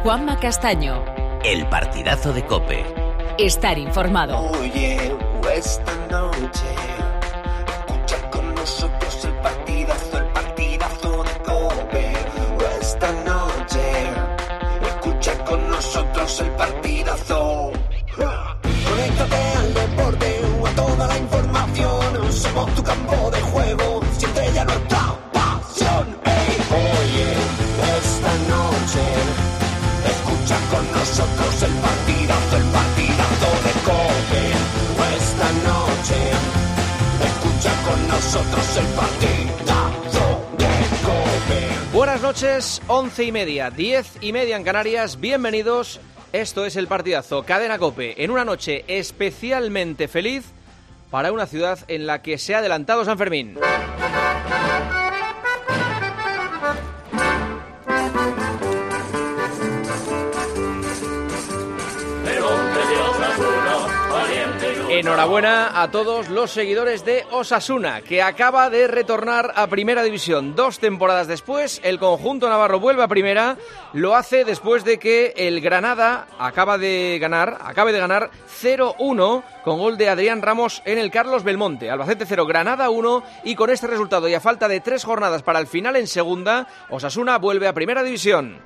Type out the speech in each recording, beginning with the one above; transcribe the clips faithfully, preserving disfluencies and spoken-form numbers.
Juanma Castaño. El partidazo de COPE. Estar informado. Oye, esta noche escucha con nosotros el partidazo, el partidazo de COPE. Esta noche escucha con nosotros el partidazo. Conéctate al deporte o a toda la información. Somos tu campo de juego, siempre ya nuestra pasión. Hey, oye, esta noche escucha con nosotros el partidazo, el partidazo de COPE. Esta noche escucha con nosotros el partidazo de COPE. Buenas noches, once y media, diez y media en Canarias. Bienvenidos. Esto es el partidazo Cadena COPE, en una noche especialmente feliz para una ciudad en la que se ha adelantado San Fermín. Enhorabuena a todos los seguidores de Osasuna, que acaba de retornar a Primera División. Dos temporadas después, el conjunto navarro vuelve a Primera. Lo hace después de que el Granada acaba de ganar, acabe de ganar cero uno con gol de Adrián Ramos en el Carlos Belmonte. Albacete cero, Granada uno, y con este resultado y a falta de tres jornadas para el final en Segunda, Osasuna vuelve a Primera División.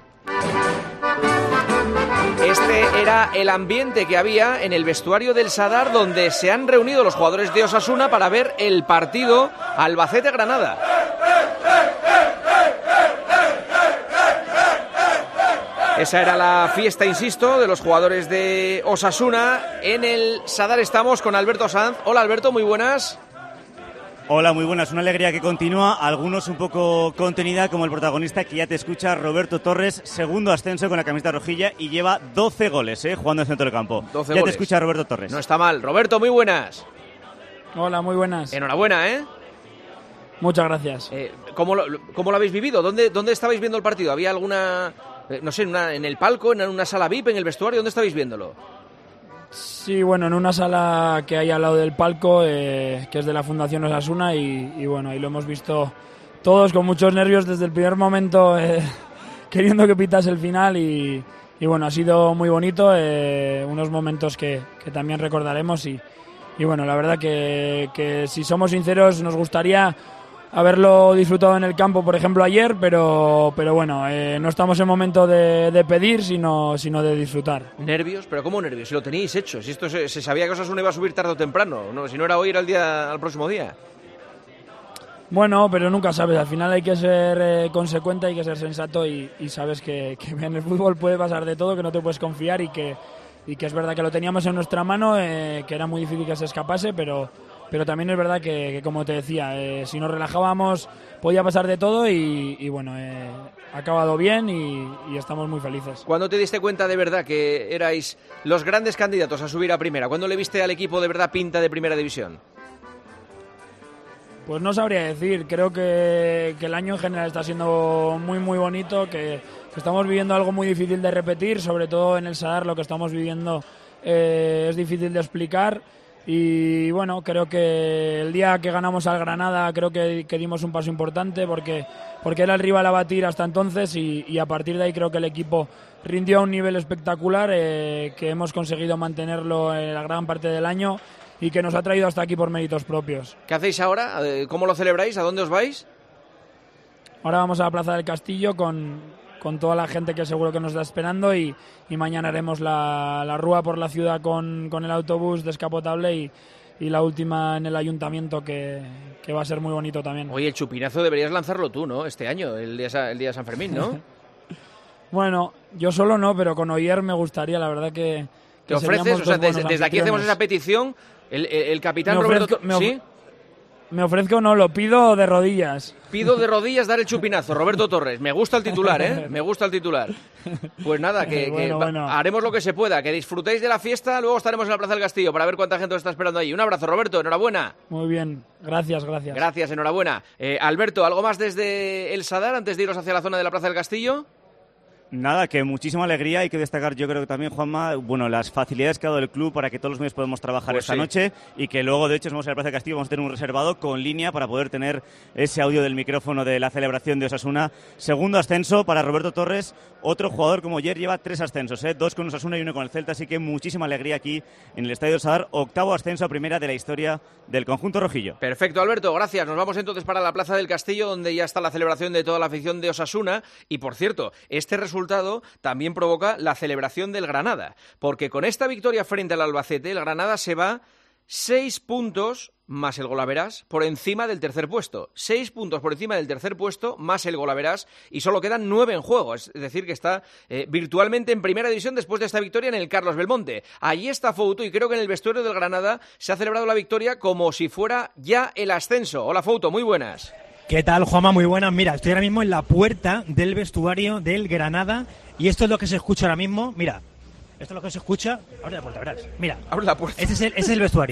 Este era el ambiente que había en el vestuario del Sadar, donde se han reunido los jugadores de Osasuna para ver el partido Albacete-Granada. Esa era la fiesta, insisto, de los jugadores de Osasuna. En el Sadar estamos con Alberto Sanz. Hola Alberto, muy buenas. Hola, muy buenas. Una alegría que continúa, algunos un poco contenida, como el protagonista que ya te escucha, Roberto Torres, segundo ascenso con la camiseta rojilla y lleva doce goles, ¿eh? Jugando en el centro del campo. doce ya goles. Te escucha Roberto Torres. No está mal. Roberto, muy buenas. Hola, muy buenas. Enhorabuena, ¿eh? Muchas gracias. Eh, ¿cómo, lo, ¿Cómo lo habéis vivido? ¿Dónde, dónde estabais viendo el partido? ¿Había alguna, eh, no sé, en, una, en el palco, en una sala V I P, en el vestuario? ¿Dónde estabais viéndolo? Sí, bueno, en una sala que hay al lado del palco, eh, que es de la Fundación Osasuna, y, y bueno, ahí lo hemos visto todos con muchos nervios desde el primer momento, eh, queriendo que pitase el final, y, y bueno, ha sido muy bonito, eh, unos momentos que, que también recordaremos, y, y bueno, la verdad que, que si somos sinceros nos gustaría haberlo disfrutado en el campo, por ejemplo, ayer, pero pero bueno, eh, no estamos en momento de, de pedir, sino, sino de disfrutar. ¿Nervios? ¿Pero cómo nervios? Si lo teníais hecho, si esto se, se sabía que Osasuna iba a subir tarde o temprano, no, si no era hoy, era el día, al próximo día. Bueno, pero nunca sabes, al final hay que ser eh, consecuente, hay que ser sensato, y, y sabes que, que en el fútbol puede pasar de todo, que no te puedes confiar, y que, y que es verdad que lo teníamos en nuestra mano, eh, que era muy difícil que se escapase, pero... Pero también es verdad que, que como te decía, eh, si nos relajábamos podía pasar de todo, y, y bueno, eh, ha acabado bien y, y estamos muy felices. ¿Cuándo te diste cuenta de verdad que erais los grandes candidatos a subir a Primera? ¿Cuándo le viste al equipo de verdad pinta de Primera División? Pues no sabría decir, creo que, que el año en general está siendo muy muy bonito, que, que estamos viviendo algo muy difícil de repetir, sobre todo en el Sadar lo que estamos viviendo eh, es difícil de explicar. Y bueno, creo que el día que ganamos al Granada creo que, que dimos un paso importante, porque, porque era el rival a batir hasta entonces, y, y a partir de ahí creo que el equipo rindió a un nivel espectacular, eh, que hemos conseguido mantenerlo en la gran parte del año y que nos ha traído hasta aquí por méritos propios. ¿Qué hacéis ahora? ¿Cómo lo celebráis? ¿A dónde os vais? Ahora vamos a la Plaza del Castillo con... con toda la gente que seguro que nos está esperando, y, y mañana haremos la, la rúa por la ciudad con, con el autobús descapotable, y, y la última en el ayuntamiento, que, que va a ser muy bonito también. Oye, el chupinazo deberías lanzarlo tú, ¿no? Este año, el día, el día de San Fermín, ¿no? Bueno, yo solo no, pero con Oyer me gustaría, la verdad que... que ¿Te ofreces? O sea, desde, desde aquí hacemos esa petición, el, el, el capitán me ofrezco, Roberto... me of... ¿Sí? Me ofrezco, no, lo pido de rodillas. Pido de rodillas dar el chupinazo, Roberto Torres. Me gusta el titular, ¿eh? Me gusta el titular. Pues nada, que, bueno, que bueno. haremos lo que se pueda, que disfrutéis de la fiesta, luego estaremos en la Plaza del Castillo para ver cuánta gente os está esperando ahí. Un abrazo, Roberto, enhorabuena. Muy bien, gracias, gracias. Gracias, enhorabuena. Eh, Alberto, ¿algo más desde el Sadar antes de iros hacia la zona de la Plaza del Castillo? Nada, que muchísima alegría. Hay que destacar, yo creo que también, Juanma, bueno, las facilidades que ha dado el club para que todos los medios podamos trabajar pues esta sí. noche, y que luego, de hecho, vamos a la Plaza de Castillo, vamos a tener un reservado con línea para poder tener ese audio del micrófono de la celebración de Osasuna. Segundo ascenso para Roberto Torres, otro jugador como ayer lleva tres ascensos, ¿eh? dos con Osasuna y uno con el Celta, así que muchísima alegría aquí en el Estadio del Sadar. Octavo ascenso a primera de la historia del conjunto rojillo. Perfecto, Alberto, gracias. Nos vamos entonces para la Plaza del Castillo, donde ya está la celebración de toda la afición de Osasuna. Y, por cierto, este resultado también también provoca la celebración del Granada, porque con esta victoria frente al Albacete, el Granada se va seis puntos más el golaveras por encima del tercer puesto. Seis puntos por encima del tercer puesto más el golaveras, y solo quedan nueve en juego. Es decir, que está eh, virtualmente en primera división después de esta victoria en el Carlos Belmonte. Allí está Fouto, y creo que en el vestuario del Granada se ha celebrado la victoria como si fuera ya el ascenso. Hola, Fouto, muy buenas. ¿Qué tal, Juanma? Muy buenas. Mira, estoy ahora mismo en la puerta del vestuario del Granada, y esto es lo que se escucha ahora mismo. Mira, esto es lo que se escucha. Abre la puerta, verás. Mira, abre la puerta. Este es el, este es el vestuario.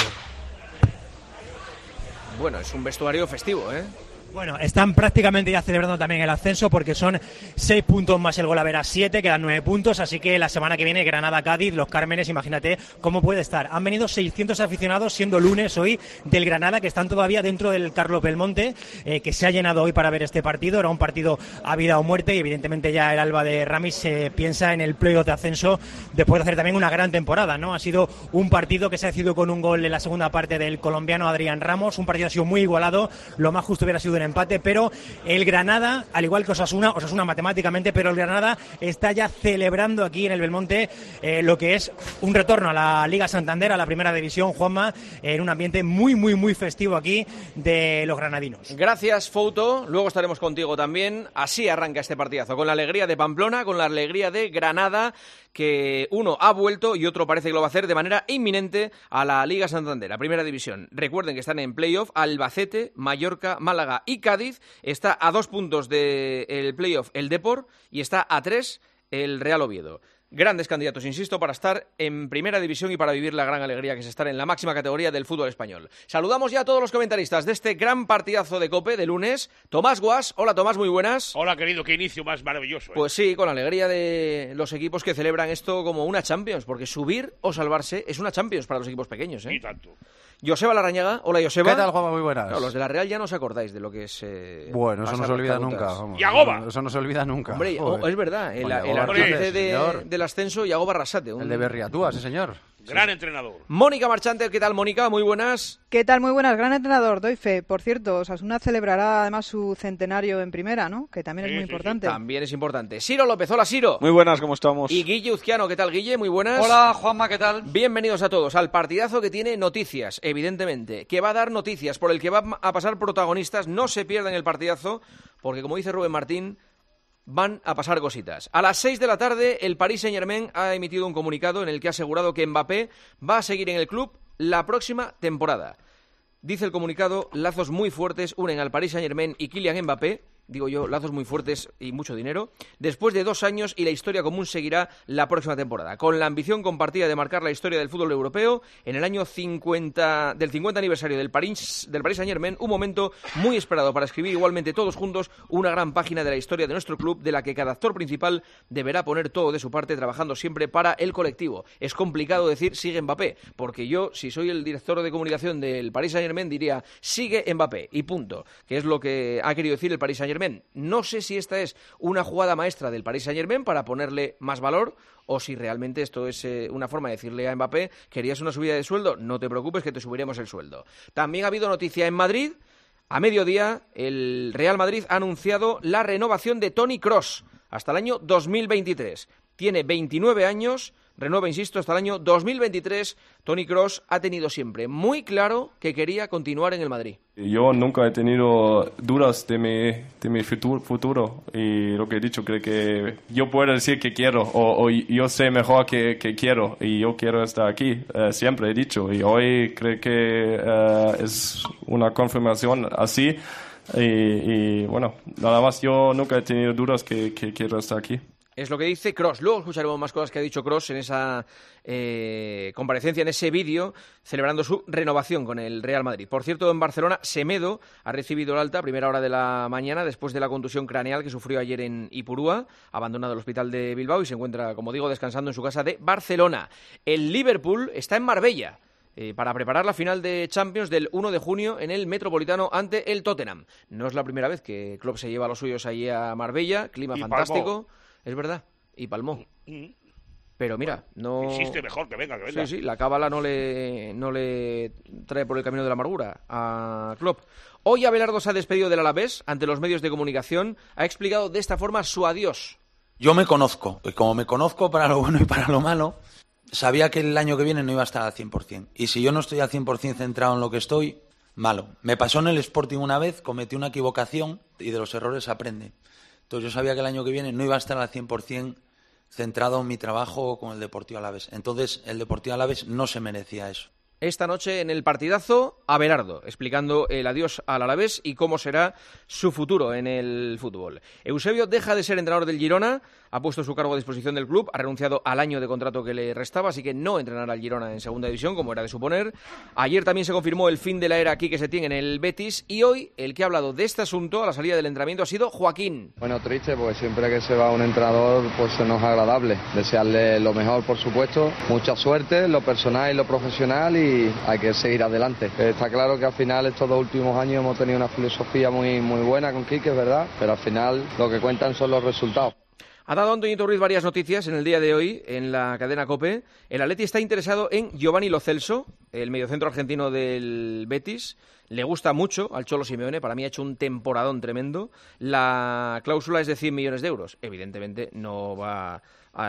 Bueno, es un vestuario festivo, ¿eh? Bueno, están prácticamente ya celebrando también el ascenso, porque son seis puntos más el golaveras siete, quedan nueve puntos, así que la semana que viene Granada-Cádiz, Los Cármenes, imagínate cómo puede estar. Han venido seiscientos aficionados, siendo lunes hoy, del Granada, que están todavía dentro del Carlos Belmonte, eh, que se ha llenado hoy para ver este partido. Era un partido a vida o muerte, y evidentemente ya el Alba de Ramis se eh, piensa en el playoff de ascenso después de hacer también una gran temporada, ¿no? Ha sido un partido que se ha decidido con un gol en la segunda parte del colombiano Adrián Ramos. Un partido ha sido muy igualado, lo más justo hubiera sido un empate, pero el Granada, al igual que Osasuna, Osasuna matemáticamente, pero el Granada está ya celebrando aquí en el Belmonte eh, lo que es un retorno a la Liga Santander, a la primera división, Juanma, en un ambiente muy, muy, muy festivo aquí de los granadinos. Gracias, Fouto. Luego estaremos contigo también. Así arranca este partidazo, con la alegría de Pamplona, con la alegría de Granada, que uno ha vuelto y otro parece que lo va a hacer de manera inminente a la Liga Santander, a primera división. Recuerden que están en playoff Albacete, Mallorca, Málaga y Cádiz. Está a dos puntos del playoff el Depor, y está a tres el Real Oviedo. Grandes candidatos, insisto, para estar en primera división y para vivir la gran alegría que es estar en la máxima categoría del fútbol español. Saludamos ya a todos los comentaristas de este gran partidazo de COPE de lunes. Tomás Guas, hola Tomás, muy buenas. Hola querido, qué inicio más maravilloso, ¿eh? Pues sí, con la alegría de los equipos que celebran esto como una Champions, porque subir o salvarse es una Champions para los equipos pequeños, ¿eh? Y tanto. Joseba Larrañaga, hola Joseba. ¿Qué tal, Juanma? Muy buenas. Claro, los de la Real ya no os acordáis de lo que es... Eh, bueno, eso no se olvida nunca. Vamos. ¡Yagoba! Eso no se olvida nunca. Hombre, oh, es verdad, el, Bueno, el Yagoba, artífice de, señor. del ascenso, Yagoba Arrasate. Un... El de Berriatúa, sí señor. Gran sí. entrenador. Mónica Marchante, ¿qué tal, Mónica? Muy buenas. ¿Qué tal? Muy buenas. Gran entrenador, doy fe. Por cierto, Osasuna celebrará además su centenario en primera, ¿no? Que también Sí, es muy sí, sí. importante. También es importante. Ciro López, hola Ciro. Muy buenas, ¿cómo estamos? Y Guille Uzquiano, ¿qué tal, Guille? Muy buenas. Hola, Juanma, ¿qué tal? Bienvenidos a todos al partidazo que tiene noticias, evidentemente, que va a dar noticias, por el que va a pasar protagonistas. No se pierdan el partidazo, porque como dice Rubén Martín, van a pasar cositas. A las seis de la tarde, el Paris Saint-Germain ha emitido un comunicado en el que ha asegurado que Mbappé va a seguir en el club la próxima temporada. Dice el comunicado, lazos muy fuertes unen al Paris Saint-Germain y Kylian Mbappé. Digo yo, lazos muy fuertes y mucho dinero, después de dos años, y la historia común seguirá la próxima temporada, con la ambición compartida de marcar la historia del fútbol europeo en el año cincuenta, del cincuenta aniversario del Paris, del Paris Saint-Germain, un momento muy esperado para escribir igualmente todos juntos una gran página de la historia de nuestro club, de la que cada actor principal deberá poner todo de su parte, trabajando siempre para el colectivo. Es complicado decir sigue Mbappé, porque yo, si soy el director de comunicación del Paris Saint-Germain, diría sigue Mbappé, y punto, que es lo que ha querido decir el Paris Saint-Germain. No sé si esta es una jugada maestra del Paris Saint-Germain para ponerle más valor, o si realmente esto es eh, una forma de decirle a Mbappé, ¿querías una subida de sueldo? No te preocupes, que te subiremos el sueldo. También ha habido noticia en Madrid. A mediodía, el Real Madrid ha anunciado la renovación de Toni Kroos hasta el año dos mil veintitrés. Tiene veintinueve años, renueva, insisto, hasta el año dos mil veintitrés. Toni Kroos ha tenido siempre muy claro que quería continuar en el Madrid. Yo nunca he tenido dudas de mi, de mi futuro, y lo que he dicho, creo que yo puedo decir que quiero, o, o yo sé mejor que, que quiero, y yo quiero estar aquí, uh, siempre he dicho, y hoy creo que uh, es una confirmación así, y, y bueno, nada más, yo nunca he tenido dudas que, que quiero estar aquí. Es lo que dice Kroos. Luego escucharemos más cosas que ha dicho Kroos en esa eh, comparecencia, en ese vídeo, celebrando su renovación con el Real Madrid. Por cierto, en Barcelona, Semedo ha recibido el alta a primera hora de la mañana después de la contusión craneal que sufrió ayer en Ipurúa, abandonado el hospital de Bilbao y se encuentra, como digo, descansando en su casa de Barcelona. El Liverpool está en Marbella eh, para preparar la final de Champions del uno de junio en el Metropolitano ante el Tottenham. No es la primera vez que Klopp se lleva a los suyos allí a Marbella, clima Y fantástico. palmó. Es verdad, y palmó. Pero mira, no... Insiste mejor que venga, que venga. Sí, sí, la cábala no le, no le trae por el camino de la amargura a Klopp. Hoy Abelardo se ha despedido del Alavés ante los medios de comunicación. Ha explicado de esta forma su adiós. Yo me conozco, y como me conozco para lo bueno y para lo malo, sabía que el año que viene no iba a estar al cien por ciento. Y si yo no estoy al cien por ciento centrado en lo que estoy, malo. Me pasó en el Sporting una vez, cometí una equivocación y de los errores se aprende. Entonces yo sabía que el año que viene no iba a estar al cien por ciento centrado en mi trabajo con el Deportivo Alavés. Entonces el Deportivo Alavés no se merecía eso. Esta noche en el partidazo, Abelardo, explicando el adiós al Alavés y cómo será su futuro en el fútbol. Eusebio deja de ser entrenador del Girona, ha puesto su cargo a disposición del club, ha renunciado al año de contrato que le restaba, así que no entrenará al Girona en segunda división, como era de suponer. Ayer también se confirmó el fin de la era Quique Setién en el Betis y hoy el que ha hablado de este asunto a la salida del entrenamiento ha sido Joaquín. Bueno, triste, porque siempre que se va un entrenador pues se nos es agradable. Desearle lo mejor, por supuesto, mucha suerte en lo personal y lo profesional y hay que seguir adelante. Está claro que al final estos dos últimos años hemos tenido una filosofía muy, muy buena con Quique, es verdad, pero al final lo que cuentan son los resultados. Ha dado Antoñito Ruiz varias noticias en el día de hoy en la cadena COPE. El Atleti está interesado en Giovanni Lo Celso, el mediocentro argentino del Betis. Le gusta mucho al Cholo Simeone, para mí ha hecho un temporadón tremendo. La cláusula es de cien millones de euros. Evidentemente no va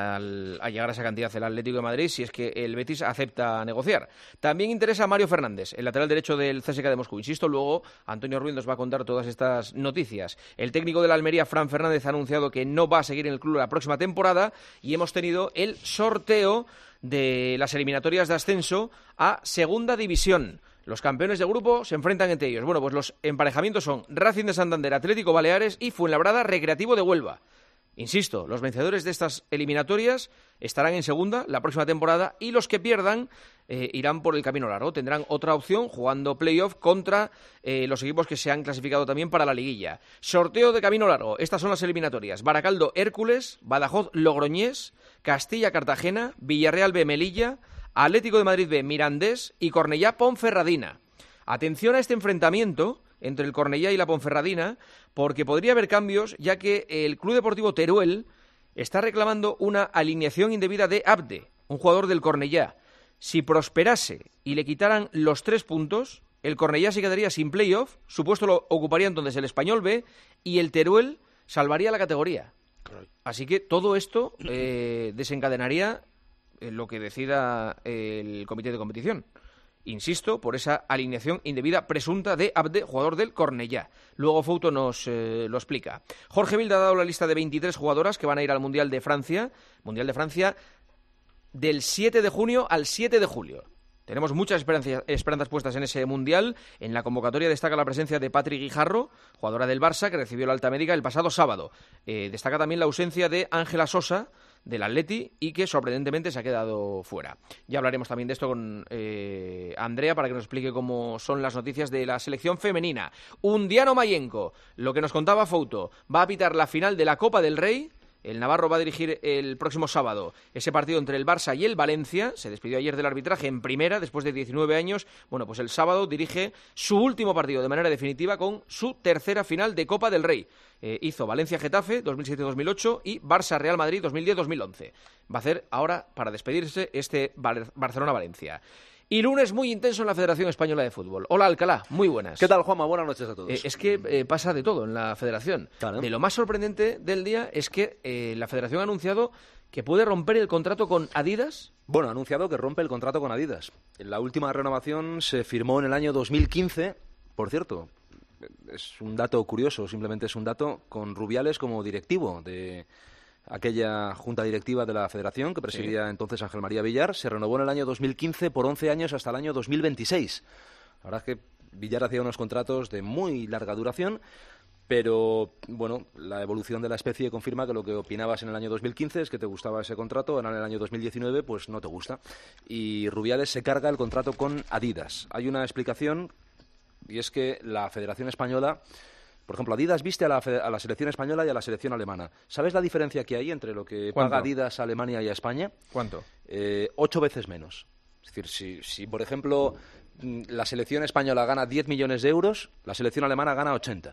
al, a llegar a esa cantidad el Atlético de Madrid si es que el Betis acepta negociar. También interesa a Mario Fernández, el lateral derecho del C S K A de Moscú. Insisto, luego Antonio Ruiz nos va a contar todas estas noticias. El técnico de la Almería, Fran Fernández, ha anunciado que no va a seguir en el club la próxima temporada y hemos tenido el sorteo de las eliminatorias de ascenso a Segunda División. Los campeones de grupo se enfrentan entre ellos. Bueno, pues los emparejamientos son Racing de Santander, Atlético Baleares y Fuenlabrada Recreativo de Huelva. Insisto, los vencedores de estas eliminatorias estarán en segunda la próxima temporada y los que pierdan eh, irán por el camino largo. Tendrán otra opción jugando playoff contra eh, los equipos que se han clasificado también para la liguilla. Sorteo de camino largo. Estas son las eliminatorias. Baracaldo Hércules, Badajoz Logroñés, Castilla Cartagena, Villarreal B Melilla, Atlético de Madrid B Mirandés y Cornellá Ponferradina. Atención a este enfrentamiento entre el Cornellá y la Ponferradina, porque podría haber cambios, ya que el Club Deportivo Teruel está reclamando una alineación indebida de Abde, un jugador del Cornellá. Si prosperase y le quitaran los tres puntos, el Cornellá se quedaría sin playoff, su puesto lo ocuparía entonces el Español B y el Teruel salvaría la categoría. Así que todo esto eh, desencadenaría eh, lo que decida el comité de competición. Insisto, por esa alineación indebida presunta de Abde, jugador del Cornellá. Luego Fouto nos eh, lo explica. Jorge Vilda ha dado la lista de veintitrés jugadoras que van a ir al Mundial de Francia. Mundial de Francia del siete de junio al siete de julio. Tenemos muchas esperanzas, esperanzas puestas en ese Mundial. En la convocatoria destaca la presencia de Patri Guijarro, jugadora del Barça, que recibió la alta médica el pasado sábado. Eh, destaca también la ausencia de Ángela Sosa, del Atleti, y que sorprendentemente se ha quedado fuera. Ya hablaremos también de esto con eh, Andrea para que nos explique cómo son las noticias de la selección femenina. Undiano Mayenco, lo que nos contaba Fouto, va a pitar la final de la Copa del Rey. El navarro va a dirigir el próximo sábado ese partido entre el Barça y el Valencia. Se despidió ayer del arbitraje en primera después de diecinueve años. Bueno, pues el sábado dirige su último partido de manera definitiva con su tercera final de Copa del Rey. Eh, hizo Valencia-Getafe dos mil siete dos mil ocho y Barça-Real Madrid dos mil diez dos mil once. Va a hacer ahora, para despedirse, este Bar- Barcelona-Valencia. Y lunes muy intenso en la Federación Española de Fútbol. Hola, Alcalá, muy buenas. ¿Qué tal, Juanma? Buenas noches a todos. Eh, es que eh, pasa de todo en la Federación. Claro. De lo más sorprendente del día es que eh, la Federación ha anunciado que puede romper el contrato con Adidas. Bueno, ha anunciado que rompe el contrato con Adidas. La última renovación se firmó en el año dos mil quince, por cierto. Es un dato curioso, simplemente es un dato con Rubiales como directivo de aquella junta directiva de la Federación que presidía sí. entonces Ángel María Villar. Se renovó en el año dos mil quince por once años hasta el año dos mil veintiséis. La verdad es que Villar hacía unos contratos de muy larga duración Pero, bueno, la evolución de la especie confirma que lo que opinabas en el año dos mil quince es que te gustaba ese contrato, ahora en el año dos mil diecinueve pues no te gusta. Y Rubiales se carga el contrato con Adidas. Hay una explicación, y es que la Federación Española... Por ejemplo, Adidas viste a la, a la selección española y a la selección alemana. ¿Sabes la diferencia que hay entre lo que ¿Cuánto? paga Adidas a Alemania y a España? ¿Cuánto? Eh, ocho veces menos. Es decir, si, si por ejemplo la selección española gana diez millones de euros, la selección alemana gana ochenta.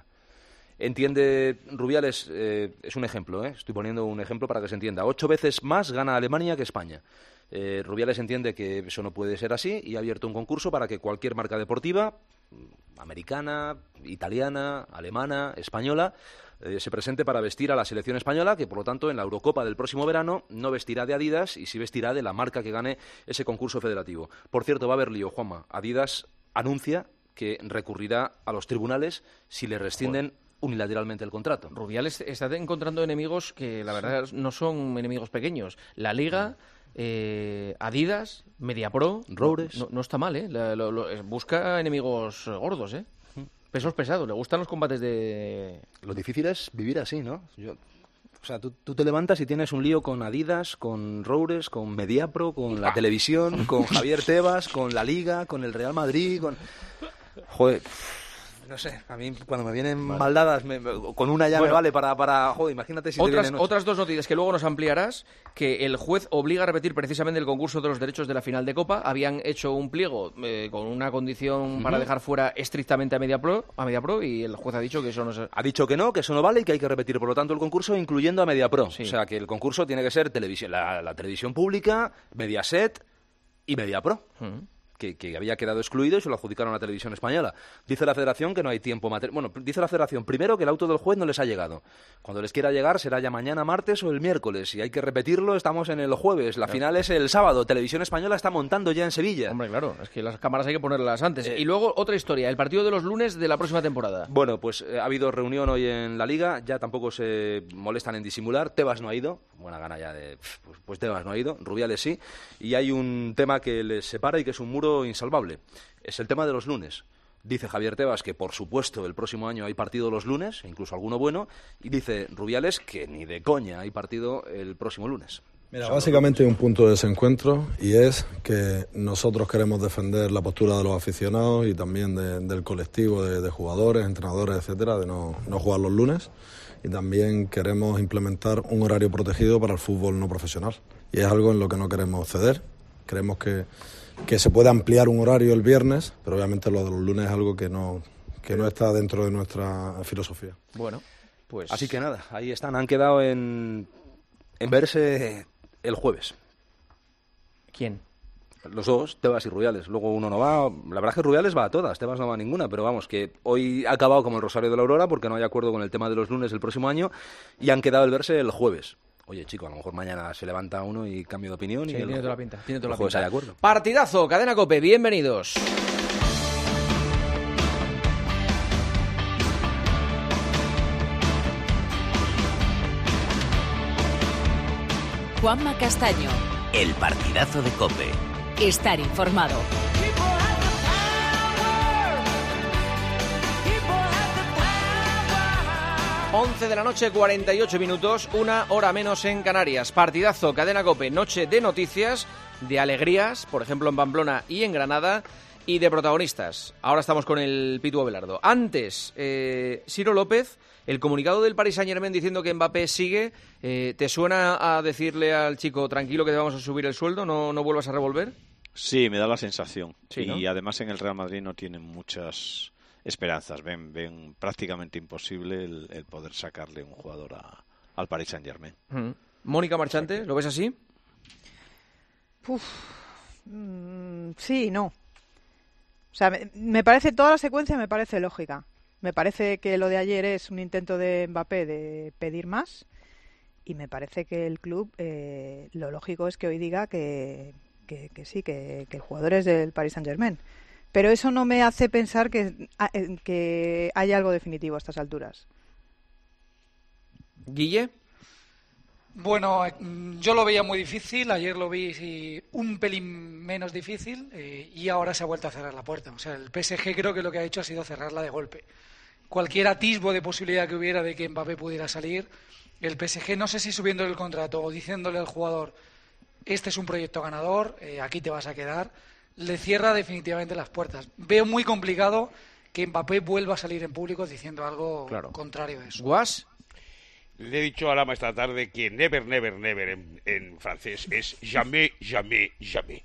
Entiende, Rubiales, eh, es un ejemplo, ¿eh? Estoy poniendo un ejemplo para que se entienda. Ocho veces más gana Alemania que España. Eh, Rubiales entiende que eso no puede ser así y ha abierto un concurso para que cualquier marca deportiva, americana, italiana, alemana, española, eh, se presente para vestir a la selección española, que por lo tanto en la Eurocopa del próximo verano no vestirá de Adidas y sí vestirá de la marca que gane ese concurso federativo. Por cierto, va a haber lío, Juanma. Adidas anuncia que recurrirá a los tribunales si le rescinden Joder. unilateralmente el contrato. Rubiales está encontrando enemigos que la verdad no son enemigos pequeños. La Liga, eh, Adidas, Mediapro, Roures. No, no está mal, ¿eh? La, lo, lo, busca enemigos gordos, ¿eh? Pesos pesados, le gustan los combates de... Lo difícil es vivir así, ¿no? Yo... O sea, tú, tú te levantas y tienes un lío con Adidas, con Roures, con Mediapro, con la televisión, con Javier Tebas, con la Liga, con el Real Madrid, con... Joder... No sé, a mí cuando me vienen vale. baldadas, me, con una ya bueno, me vale para, para... Joder, imagínate si otras, te vienen... Otras dos noticias que luego nos ampliarás, que el juez obliga a repetir precisamente el concurso de los derechos de la final de Copa. Habían hecho un pliego eh, con una condición uh-huh. para dejar fuera estrictamente a Mediapro, a Mediapro y el juez ha dicho que eso no se... Ha dicho que no, que eso no vale y que hay que repetir, por lo tanto, el concurso incluyendo a Mediapro. Sí. O sea, que el concurso tiene que ser televisión, la, la televisión pública, Mediaset y Mediapro. Uh-huh. Que, que había quedado excluido y se lo adjudicaron a la televisión española. Dice la Federación que no hay tiempo material. Bueno, dice la Federación primero que el auto del juez no les ha llegado. Cuando les quiera llegar será ya mañana, martes o el miércoles. Y hay que repetirlo, estamos en el jueves. La claro. final es el sábado. Televisión Española está montando ya en Sevilla. Hombre, claro, es que las cámaras hay que ponerlas antes. Eh, y luego otra historia, el partido de los lunes de la próxima temporada. Bueno, pues eh, ha habido reunión hoy en la Liga. Ya tampoco se molestan en disimular. Tebas no ha ido. Buena gana ya de... Pues, pues Tebas no ha ido. Rubiales sí. Y hay un tema que les separa y que es un muro insalvable. Es el tema de los lunes. Dice Javier Tebas que, por supuesto, el próximo año hay partido los lunes, incluso alguno bueno, y dice Rubiales que ni de coña hay partido el próximo lunes. Mira, básicamente hay un punto de desencuentro y es que nosotros queremos defender la postura de los aficionados y también de, del colectivo de, de jugadores, entrenadores, etcétera, de no, no jugar los lunes, y también queremos implementar un horario protegido para el fútbol no profesional y es algo en lo que no queremos ceder. Creemos que que se puede ampliar un horario el viernes, pero obviamente lo de los lunes es algo que no, que no está dentro de nuestra filosofía. Bueno, pues... Así que nada, ahí están, han quedado en, en verse el jueves. ¿Quién? Los dos, Tebas y Rubiales. Luego uno no va, la verdad es que Rubiales va a todas, Tebas no va a ninguna, pero vamos, que hoy ha acabado como el Rosario de la Aurora porque no hay acuerdo con el tema de los lunes el próximo año y han quedado el verse el jueves. Oye, chico, a lo mejor mañana se levanta uno y cambio de opinión. Sí, y tiene toda la pinta. Tiene toda la pinta. De acuerdo. Partidazo, Cadena COPE, bienvenidos. Juanma Castaño. El partidazo de COPE. Estar informado. once de la noche, cuarenta y ocho minutos, una hora menos en Canarias. Partidazo, Cadena COPE, noche de noticias, de alegrías, por ejemplo en Pamplona y en Granada, y de protagonistas. Ahora estamos con el Pitu Abelardo. Antes, eh, Ciro López, el comunicado del Paris Saint-Germain diciendo que Mbappé sigue, eh, ¿te suena a decirle al chico, tranquilo que te vamos a subir el sueldo, no, no vuelvas a revolver? Sí, me da la sensación. Sí, ¿no? Y además en el Real Madrid no tienen muchas esperanzas. Ven, ven prácticamente imposible el, el poder sacarle un jugador a, al Paris Saint-Germain. Mm. Mónica Marchante, ¿lo ves así? Uf, mm, sí, no. O sea, me, me parece, toda la secuencia me parece lógica. Me parece que lo de ayer es un intento de Mbappé de pedir más y me parece que el club, eh, lo lógico es que hoy diga que, que, que sí, que, que el jugador es del Paris Saint-Germain. Pero eso no me hace pensar que, que haya algo definitivo a estas alturas. ¿Guille? Bueno, yo lo veía muy difícil, ayer lo vi sí, un pelín menos difícil eh, y ahora se ha vuelto a cerrar la puerta. O sea, el P S G creo que lo que ha hecho ha sido cerrarla de golpe. cualquier atisbo de posibilidad que hubiera de que Mbappé pudiera salir, el P S G, no sé si subiéndole el contrato o diciéndole al jugador, este es un proyecto ganador, eh, aquí te vas a quedar, le cierra definitivamente las puertas. Veo muy complicado que Mbappé vuelva a salir en público diciendo algo claro. contrario a eso. ¿Guas? Le he dicho a Lama esta tarde que never, never, never en, en francés es jamais, jamais, jamais.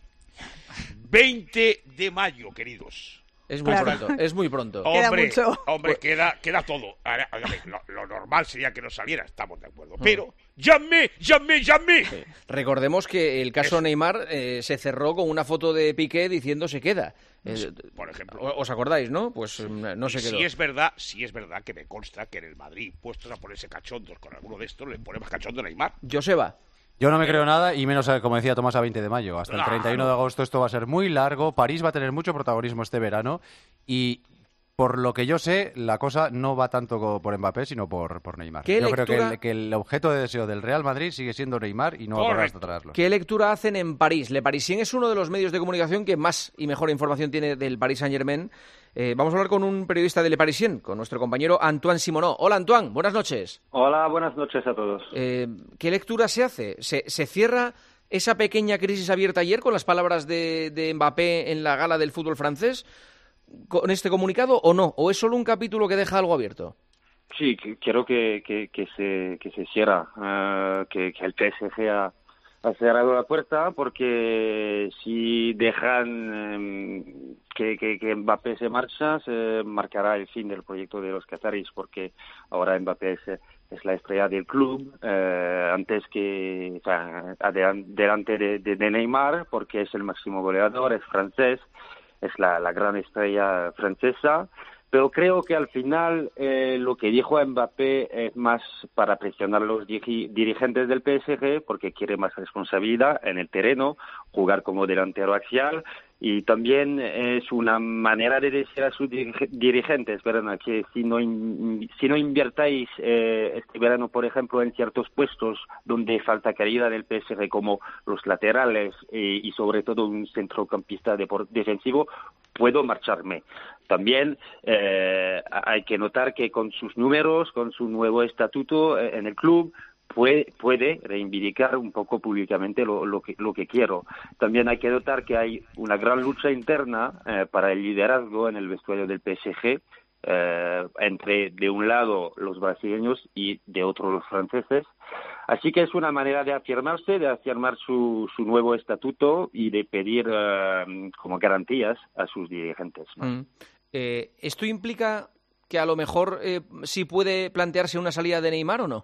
veinte de mayo, queridos. Es muy claro. pronto, es muy pronto. Hombre, queda mucho. hombre, queda, queda todo. Ahora, lo, lo normal sería que no saliera, estamos de acuerdo. Pero, ¡jamais, jamais, jamais! Sí. Recordemos que el caso es... Neymar eh, se cerró con una foto de Piqué diciendo se queda. Eh, Por ejemplo. ¿Os acordáis, no? Pues no se quedó. Si es verdad, si es verdad que me consta que en el Madrid, puestos a ponerse cachondos con alguno de estos, le ponemos cachondo a Neymar. Joseba. Yo no me creo nada, y menos, como decía Tomás, a veinte de mayo. Hasta el treinta y uno de agosto esto va a ser muy largo. París va a tener mucho protagonismo este verano. Y por lo que yo sé, la cosa no va tanto por Mbappé, sino por, por Neymar. Yo lectura... creo que el, que el objeto de deseo del Real Madrid sigue siendo Neymar y no va a poder hasta traerlo. ¿Qué lectura hacen en París? Le Parisien es uno de los medios de comunicación que más y mejor información tiene del Paris Saint-Germain. Eh, vamos a hablar con un periodista de Le Parisien, con nuestro compañero Antoine Simonot. Hola, Antoine, buenas noches. Hola, buenas noches a todos. Eh, ¿Qué lectura se hace? ¿Se, se cierra esa pequeña crisis abierta ayer con las palabras de, de Mbappé en la gala del fútbol francés con este comunicado o no? ¿O es solo un capítulo que deja algo abierto? Sí, que, quiero que, que, que, se, que se cierra, uh, que, que el P S G ha, ha cerrado la puerta, porque si dejan um, que, que, que Mbappé se marcha, se marcará el fin del proyecto de los cataríes, porque ahora Mbappé es, es la estrella del club, uh, antes que, o sea, delante de, de, de Neymar, porque es el máximo goleador, es francés, es la, la gran estrella francesa. Pero creo que al final eh, lo que dijo Mbappé es más para presionar a los diri- dirigentes del P S G, porque quiere más responsabilidad en el terreno, jugar como delantero axial, y también es una manera de decir a sus dir- dirigentes, ¿verdad?, que si no, in- si no inviertáis eh, este verano, por ejemplo, en ciertos puestos donde falta calidad del P S G, como los laterales eh, y sobre todo un centrocampista depor- defensivo, puedo marcharme. También eh, hay que notar que con sus números, con su nuevo estatuto eh, en el club, puede, puede reivindicar un poco públicamente lo, lo, que, lo que quiero. También hay que notar que hay una gran lucha interna eh, para el liderazgo en el vestuario del P S G, eh, entre de un lado los brasileños y de otro los franceses. Así que es una manera de afirmarse, de afirmar su, su nuevo estatuto y de pedir uh, como garantías a sus dirigentes. Mm. Eh, ¿Esto implica que a lo mejor eh, sí puede plantearse una salida de Neymar o no?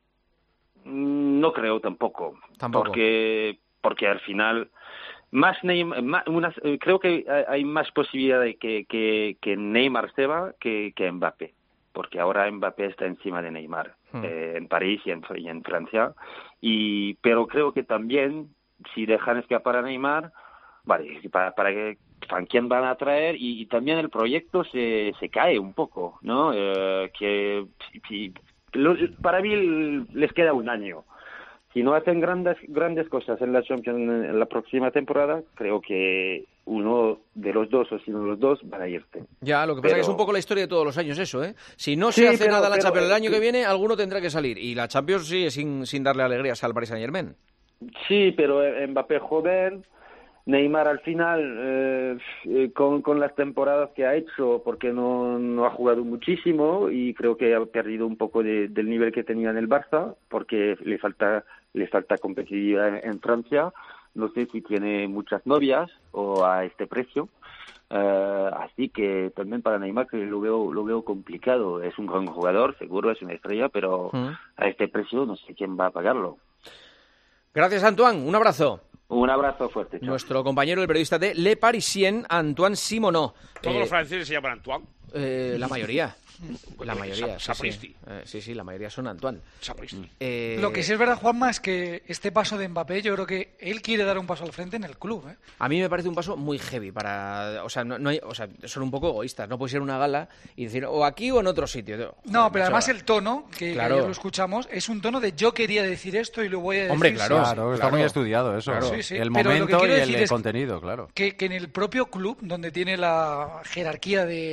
No creo tampoco, ¿Tampoco? porque porque al final más Neymar, más, unas, creo que hay más posibilidad de que, que, que Neymar se va que, que Mbappé, porque ahora Mbappé está encima de Neymar hmm. eh, en París y en, y en Francia, y pero creo que también si dejan escapar a Neymar, vale, para, para que ¿a quién van a traer? Y, y también el proyecto se, se cae un poco, ¿no? Eh, que si, lo, para mí les queda un año. Si no hacen grandes grandes cosas en la Champions en la próxima temporada, creo que uno de los dos o si no los dos van a irse. Ya, lo que pasa pero... es que es un poco la historia de todos los años eso, ¿eh? Si no se sí, hace pero, nada en la pero, Champions el año sí. que viene, alguno tendrá que salir. Y la Champions sigue sin, sin darle alegrías al Paris Saint-Germain. Sí, pero Mbappé joven, Neymar al final, eh, eh, con, con las temporadas que ha hecho, porque no, no ha jugado muchísimo y creo que ha perdido un poco de, del nivel que tenía en el Barça, porque le falta le falta competitividad en, en Francia. No sé si tiene muchas novias o a este precio. Uh, así que también para Neymar que lo veo lo veo complicado. Es un gran jugador, seguro, es una estrella, pero mm. a este precio no sé quién va a pagarlo. Gracias, Antoine. Un abrazo. Un abrazo fuerte. Chao. Nuestro compañero, el periodista de Le Parisien, Antoine Simonot. ¿Todos eh, los franceses se llaman Antoine? Eh, la mayoría. La mayoría, Sa- sí, Sapristi. sí. Eh, sí, sí, la mayoría son Antoine. Sapristi. Eh... Lo que sí es verdad, Juanma, es que este paso de Mbappé, yo creo que él quiere dar un paso al frente en el club, ¿eh? A mí me parece un paso muy heavy para, o sea, no, no hay, o sea, son un poco egoístas. No puede ser una gala y decir o aquí o en otro sitio. Joder, no, pero macho, además el tono que, claro. que ayer lo escuchamos es un tono de yo quería decir esto y lo voy a decir. Hombre, claro, claro, claro, está muy estudiado eso. Claro. Sí, sí. El Pero momento lo que y el, decir el es contenido, claro. Que, que en el propio club, donde tiene la jerarquía de Neymar,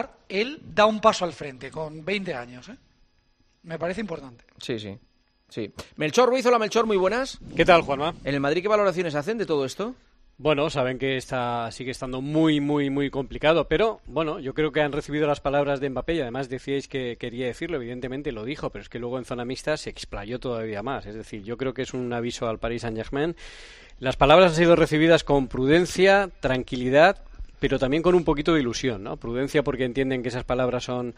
Neymar, él da un paso al frente con veinte años, ¿eh? Me parece importante. Sí, sí. Sí. Melchor Ruiz, hola Melchor, muy buenas. ¿Qué tal, Juanma? ¿En el Madrid qué valoraciones hacen de todo esto? Bueno, saben que está, sigue estando muy, muy, muy complicado, pero bueno, yo creo que han recibido las palabras de Mbappé y además decíais que quería decirlo, evidentemente lo dijo, pero es que luego en zona mixta se explayó todavía más. Es decir, yo creo que es un aviso al Paris Saint-Germain. Las palabras han sido recibidas con prudencia, tranquilidad, pero también con un poquito de ilusión, ¿no? Prudencia porque entienden que esas palabras son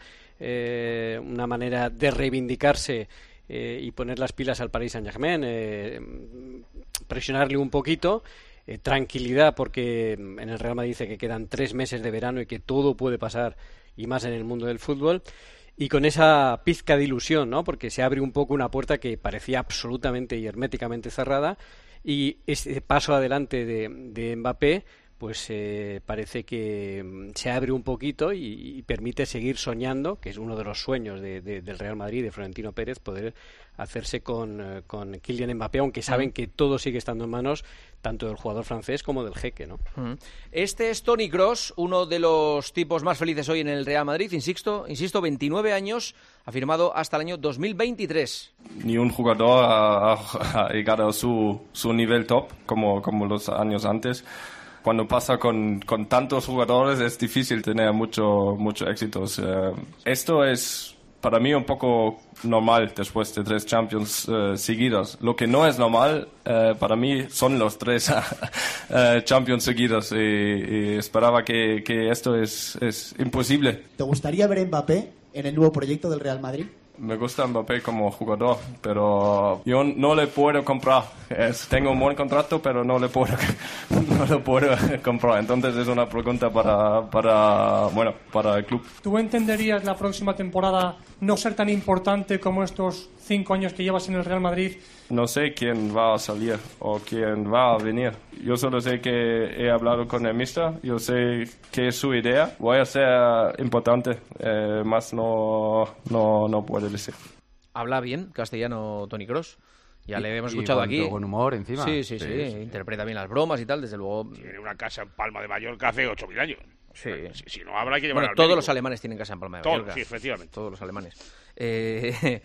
eh, una manera de reivindicarse eh, y poner las pilas al Paris Saint-Germain, eh, presionarle un poquito. Eh, tranquilidad porque en el Real Madrid dice que quedan tres meses de verano y que todo puede pasar, y más en el mundo del fútbol, y con esa pizca de ilusión, ¿no? Porque se abre un poco una puerta que parecía absolutamente y herméticamente cerrada, y ese paso adelante de, de Mbappé pues eh, parece que se abre un poquito y, y permite seguir soñando, que es uno de los sueños de, de, del Real Madrid, de Florentino Pérez, poder hacerse con, con Kylian Mbappé, aunque saben que todo sigue estando en manos tanto del jugador francés como del jeque, ¿no? Este es Toni Kroos, uno de los tipos más felices hoy en el Real Madrid, insisto, insisto, veintinueve años, ha firmado hasta el año dos mil veintitrés. Ni un jugador ha, ha llegado a su, su nivel top como, como los años antes. Cuando pasa con, con tantos jugadores es difícil tener mucho, mucho éxitos. Uh, esto es para mí un poco normal después de tres Champions uh, seguidos. Lo que no es normal uh, para mí son los tres uh, Champions seguidos y, y esperaba que, que esto es, es imposible. ¿Te gustaría ver a Mbappé en el nuevo proyecto del Real Madrid? Me gusta Mbappé como jugador, pero yo no le puedo comprar. Es, tengo un buen contrato, pero no le puedo, no lo puedo comprar. Entonces es una pregunta para, para, bueno, para el club. ¿Tú entenderías la próxima temporada no ser tan importante como estos cinco años que llevas en el Real Madrid? No sé quién va a salir o quién va a venir. Yo solo sé que he hablado con el mister, yo sé que es su idea. Voy a ser importante, eh, más no, no, no puedo decir. Habla bien castellano Toni Kroos. Ya y, le hemos escuchado con, aquí. Con humor encima. Sí, sí, sí, sí, sí. Interpreta bien las bromas y tal, desde luego. Tiene una casa en Palma de Mallorca hace ocho mil años. Sí. Si, si no habla hay que llevar bueno, al todos médico. los alemanes tienen casa en Palma de Todos, Mallorca. sí, efectivamente. Todos los alemanes. Eh, eh,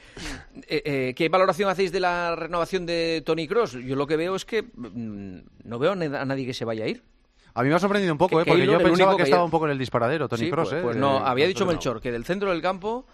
eh, ¿Qué valoración hacéis de la renovación de Toni Kroos? Yo lo que veo es que mmm, no veo a nadie que se vaya a ir. A mí me ha sorprendido un poco, que, ¿eh? Porque yo pensaba que, que estaba ya... un poco en el disparadero, Toni sí, Kroos, pues, ¿eh? Pues no, eh, había dicho no. Melchor que del centro del campo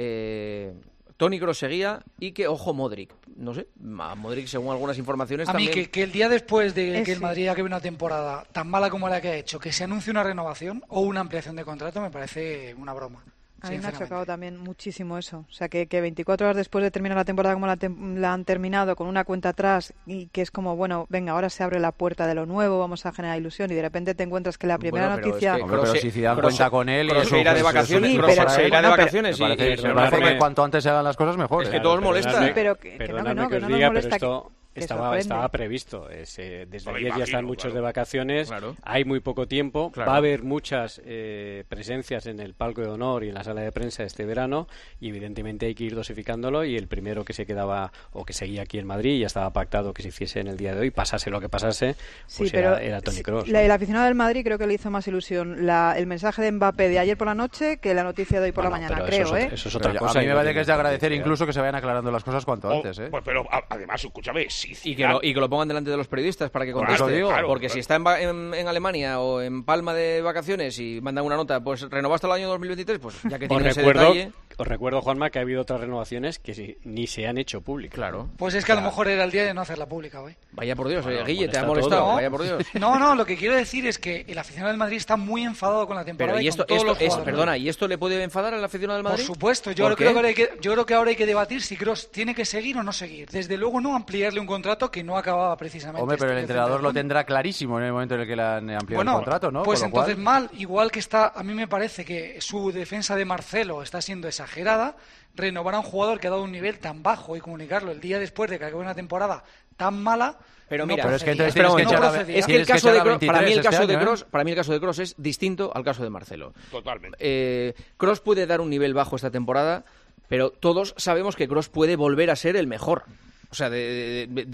eh, Toni Kroos seguía y que, ojo, Modric. No sé, a Modric, según algunas informaciones, a también... mí, que, que el día después de es que el sí. Madrid acabe una temporada tan mala como la que ha hecho, que se anuncie una renovación o una ampliación de contrato, me parece una broma. A mí me ha chocado también muchísimo eso. O sea, que, que veinticuatro horas después de terminar la temporada como la, te la han terminado, con una cuenta atrás, y que es como, bueno, venga, ahora se abre la puerta de lo nuevo, vamos a generar ilusión, y de repente te encuentras que la primera bueno, pero noticia... Es que Hombre, pero si Zidane cuenta con él... Kroos se irá de vacaciones, sí, Kroos pero, se irá de bueno, vacaciones. Me parece, y, me parece que cuanto antes se hagan las cosas, mejor. Es ¿eh? que todos molesta. Sí, pero que, que no, que no, que no nos diga, molesta pero esto... que Estaba, estaba previsto. Es, eh, desde no ayer imagino, ya están muchos claro. de vacaciones. Claro. Hay muy poco tiempo. Claro. Va a haber muchas eh, presencias en el palco de honor y en la sala de prensa este verano. Y evidentemente hay que ir dosificándolo. Y el primero que se quedaba o que seguía aquí en Madrid, ya estaba pactado que se hiciese en el día de hoy, pasase lo que pasase, pues sí, era, pero era Toni Kroos. La, el aficionado del Madrid creo que le hizo más ilusión la, el mensaje de Mbappé de ayer por la noche que la noticia de hoy por bueno, la mañana, creo, eso es, ¿eh? Eso es otra pero cosa. A mí me no parece que es de agradecer diferencia. incluso que se vayan aclarando las cosas cuanto Oh, antes, ¿eh? Pues, pero a, además, escúchame, si y, que lo, y que lo pongan delante de los periodistas para que conteste, Claro, digo, claro, porque claro. si está en, en, en Alemania o en Palma de vacaciones y mandan una nota, pues renovó hasta el año dos mil veintitrés, pues ya que tiene ese recuerdo, detalle... Os recuerdo, Juanma, que ha habido otras renovaciones que si, ni se han hecho públicas. Claro. Pues es que a lo mejor era el día de no hacerla pública hoy. Vaya por Dios, Bueno, eh, Guille, te ha molesta molestado, todo. vaya por Dios. No, no, lo que quiero decir es que el aficionado del Madrid está muy enfadado con la temporada. Pero y esto, con todos esto los es, jugadores. perdona, ¿y esto le puede enfadar al aficionado del Madrid? Por supuesto, yo, ¿Por creo que qué? ahora hay que, yo creo que ahora hay que debatir si Kroos tiene que seguir o no seguir. Desde luego no ampliarle un contrato que no acababa precisamente. Hombre, pero el este entrenador lo junio. tendrá clarísimo en el momento en el que le han ampliado Bueno, el contrato, ¿no? pues Con lo entonces cual... mal, igual que está, a mí me parece que su defensa de Marcelo está siendo exagerada. Renovar a un jugador que ha dado un nivel tan bajo y comunicarlo el día después de que acabe una temporada tan mala. Pero no mira, pero es que procedía. entonces tienes que No echar a- procedía. es que el Tienes que caso echar de a Kroos, para mí el veintitrés caso este de año, Kroos, ¿eh? para mí el caso de Kroos es distinto al caso de Marcelo. Totalmente. Eh, Kroos puede dar un nivel bajo esta temporada, pero todos sabemos que Kroos puede volver a ser el mejor. O sea, de, de-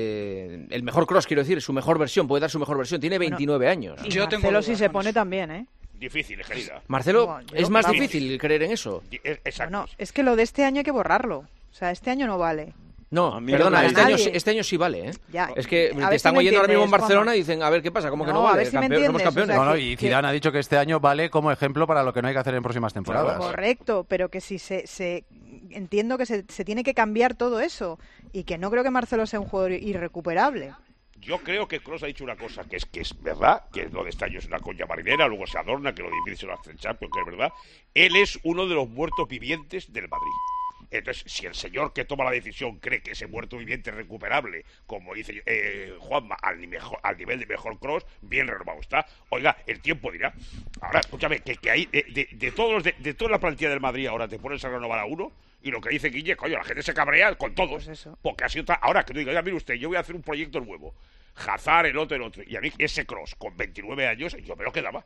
de- el mejor Kroos, quiero decir, su mejor versión, puede dar su mejor versión. Tiene veintinueve años. Y Yo tengo Marcelo dudas si se con pone eso. también, ¿eh? Difícil, querida. Marcelo, Bueno, yo- ¿es más vamos. difícil creer en eso? Di- eh, Exacto. No, es que lo de este año hay que borrarlo. O sea, este año no vale. No, mí perdona, no este vale. año, sí- Nadie. este año sí vale, ¿eh? Ya. Es que A te ver están si me oyendo ahora mismo en entiendes, Barcelona Juanma. y dicen, a ver qué pasa, ¿cómo que no, No, a vale? ver si me Campeón- somos entiendes, campeones. o sea, No, no, que- y que- Zidane ha dicho que este año vale como ejemplo para lo que no hay que hacer en próximas temporadas. Correcto, pero que si se, se entiendo que se, se tiene que cambiar todo eso y que no creo que Marcelo sea un jugador irrecuperable. Yo creo que Kroos ha dicho una cosa, que es que es verdad, que lo de este año es una coña marinera, luego se adorna, que lo difícil se lo hace el Champions, que es verdad. Él es uno de los muertos vivientes del Madrid. Entonces, si el señor que toma la decisión cree que ese muerto viviente es recuperable, como dice eh, Juanma, al, ni mejor, al nivel de mejor Kroos, bien renovado está. Oiga, el tiempo dirá. Ahora, escúchame, que, que hay de, de, de todos los de, de toda la plantilla del Madrid ahora te pones a renovar a uno, y lo que dice Guille, coño, la gente se cabrea con todos. Porque ha sido ta- ahora que tú digas, ya mire usted, yo voy a hacer un proyecto nuevo. Hazard, el otro, el otro. Y a mí ese Kroos, con veintinueve años, yo me lo quedaba.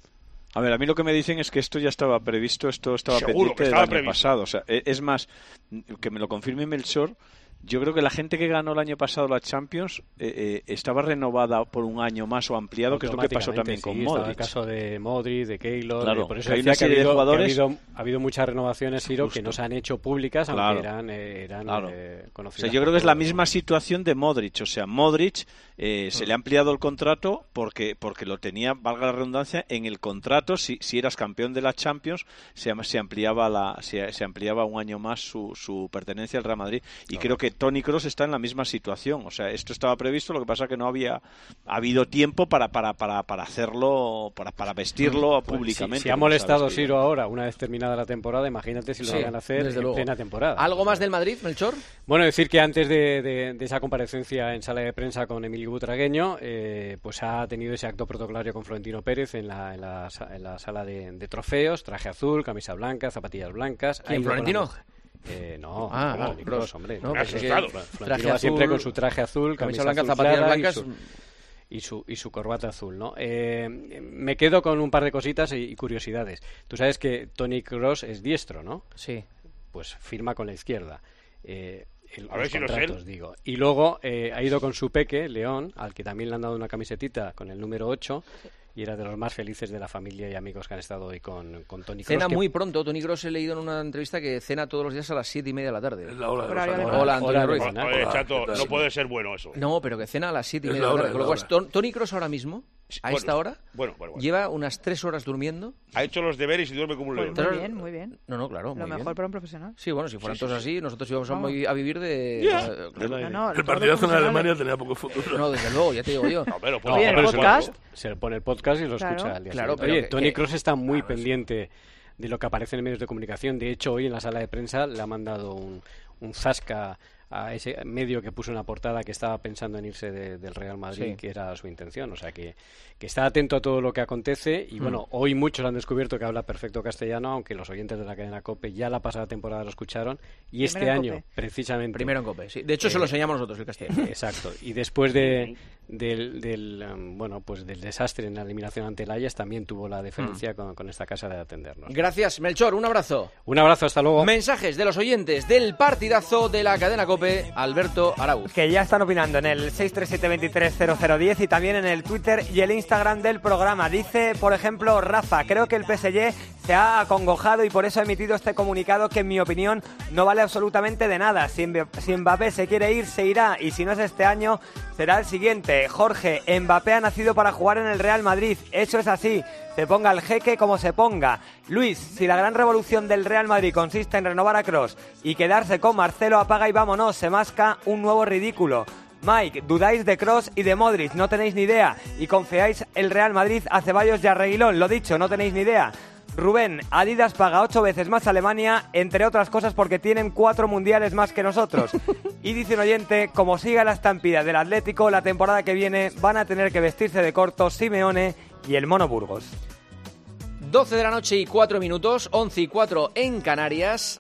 A ver, a mí lo que me dicen es que esto ya estaba previsto, esto estaba Seguro pendiente que del estaba año previsto. pasado. O sea, e- es más, que me lo confirme Melchor, yo creo que la gente que ganó el año pasado la Champions eh, eh, estaba renovada por un año más o ampliado, que es lo que pasó también Automáticamente, con sí, estaba Modric. el caso de Modric, de Keylor, Claro, eh, por eso que hay decía una que ha serie de habido, jugadores- que ha, habido, ha habido muchas renovaciones, Ciro, que Justo. no se han hecho públicas, Claro. aunque eran, eh, eran Claro. eh, O conocidas. sea, yo por creo que es la todos. misma situación de Modric. O sea, Modric eh, Mm. se le ha ampliado el contrato porque porque lo tenía, valga la redundancia, en el contrato. Si, si eras campeón de la Champions, se, am- se ampliaba la se, se ampliaba un año más su, su pertenencia al Real Madrid. Y creo que Toni Kroos está en la misma situación. O sea, esto estaba previsto, lo que pasa que no había habido tiempo para para para, para hacerlo, para para vestirlo Pues públicamente. si, si ha como molestado sabes que- Ciro ahora, una vez terminada la temporada, imagínate si lo Sí, van a hacer desde en luego. plena temporada. ¿Algo más del Madrid, Melchor? Bueno, decir que antes de, de- de esa comparecencia en sala de prensa con Emilio Butragueño, eh, pues ha tenido ese acto protocolario con Florentino Pérez en la, en la, sa- en la sala de, de trofeos, traje azul, camisa blanca, zapatillas blancas. Ha ¿Quién, ido con la Florentino? mujer. Eh, no, Ah, no, no, Toni Kroos. Kroos, hombre. No, No, pues es es que que Florentino traje va siempre azul, con su traje azul, camisa camisa, blanca, azul zapatillas clara blancas. y su, y su, y su corbata azul, ¿no? Eh, me quedo con un par de cositas y, y curiosidades. Tú sabes que Toni Kroos es diestro, ¿no? Sí. Pues firma con la izquierda. Eh, el- A ver los si no es contratos, él. digo. Y luego eh, ha ido con su peque, León, al que también le han dado una camisetita con el número ocho, y era de los más felices de la familia y amigos que han estado hoy con, con Toni Kroos. Cena que- muy pronto. Toni Kroos he leído en una entrevista que cena todos los días a las siete y media de la tarde. Es la hora de los Horario alemanes. alemán. Hola, Antonio Hora Ruiz. alemana. Oye, Hola, chato, ¿qué tal? no puede ser bueno eso. No, pero que cena a las siete y Es media la de la hora, tarde. Con lo es la cual, Ton- Toni Kroos ahora mismo, a Bueno, esta hora, Bueno, bueno, bueno. lleva unas tres horas durmiendo. Ha hecho los deberes y duerme como un Pues león. muy Pero- bien, muy bien. No, no, claro, Lo muy mejor bien. para un profesional. Sí, bueno, si fueran Sí, sí, todos sí. así, nosotros íbamos a, Vamos. muy- a vivir de... Ya. eh, claro. No, no, El todos los partidazo en profesionales. Alemania tenía poco futuro. No, desde luego, ya te digo yo. No, pero, No, Oye, el pero se podcast. pone- Se pone el podcast y lo Claro. escucha al día Claro, siguiente. pero Oye, que- Toni que- Kroos está muy pendiente de lo que aparece en medios de comunicación. De hecho, hoy en la sala de prensa le ha mandado un, un zasca a ese medio que puso una portada que estaba pensando en irse de- del Real Madrid, Sí. que era su intención. O sea, que, que está atento a todo lo que acontece. Y bueno, hoy muchos han descubierto que habla perfecto castellano, aunque los oyentes de la cadena COPE ya la pasada temporada lo escucharon. Y este Primero en año, COPE. precisamente... Primero en COPE, sí. De hecho, se lo Eh, enseñamos nosotros, el castellano. Exacto. Y después de, del, del, um, bueno, pues del desastre en la eliminación ante el Ajax, también tuvo la deferencia con, con esta casa de atendernos. Gracias, Melchor. Un abrazo. Un abrazo, hasta luego. Mensajes de los oyentes del partidazo de la cadena COPE, Alberto Arauz. Que ya están opinando en el seis tres siete, veintitrés cero cero diez y también en el Twitter y el Instagram del programa. Dice, por ejemplo, Rafa, creo que el P S G se ha acongojado y por eso ha emitido este comunicado que en mi opinión no vale absolutamente de nada. Si Mb- si Mbappé se quiere ir, se irá y si no es este año, será el siguiente. Jorge, Mbappé ha nacido para jugar en el Real Madrid. Eso es así. Se ponga el jeque como se ponga. Luis, si la gran revolución del Real Madrid consiste en renovar a Kroos y quedarse con Marcelo, apaga y vámonos, se masca un nuevo ridículo. Mike, dudáis de Kroos y de Modric, no tenéis ni idea. Y confiáis el Real Madrid a Ceballos y a Reguilón, lo dicho, no tenéis ni idea. Rubén, Adidas paga ocho veces más a Alemania, entre otras cosas porque tienen cuatro mundiales más que nosotros. Y dice un oyente, como siga la estampida del Atlético, la temporada que viene van a tener que vestirse de corto Simeone y el Mono Burgos. doce de la noche y cuatro minutos, once y cuatro en Canarias.